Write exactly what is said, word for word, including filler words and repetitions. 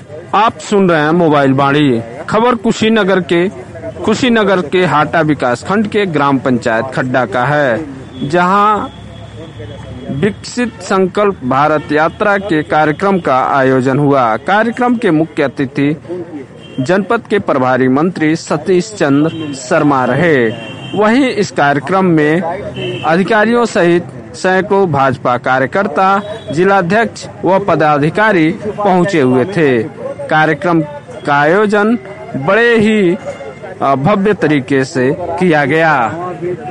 आप सुन रहे हैं मोबाइल बाड़ी। खबर कुशीनगर के कुशीनगर के हाटा विकास खंड के ग्राम पंचायत खड्डा का है, जहां विकसित संकल्प भारत यात्रा के कार्यक्रम का आयोजन हुआ। कार्यक्रम के मुख्य अतिथि जनपद के प्रभारी मंत्री सतीश चंद्र शर्मा रहे। वहीं इस कार्यक्रम में अधिकारियों सहित सैकड़ों भाजपा कार्यकर्ता, जिलाध्यक्ष व पदाधिकारी पहुंचे हुए थे। कार्यक्रम का आयोजन बड़े ही भव्य तरीके से किया गया।